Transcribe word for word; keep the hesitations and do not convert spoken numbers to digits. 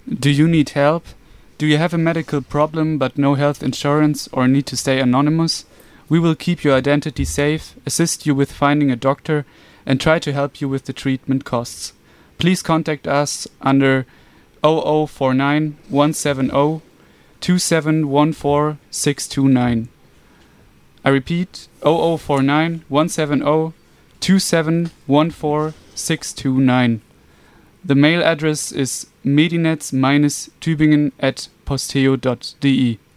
Do you need help? Do you have a medical problem but no health insurance or need to stay anonymous? We will keep your identity safe, assist you with finding a doctor, and try to help you with the treatment costs. Please contact us under zero zero four nine, one seven zero, two seven one four, six two nine. I repeat, zero zero four nine, one seven zero, two seven one four, six two nine. The mail address is medinetz-tübingen at posteo dot de.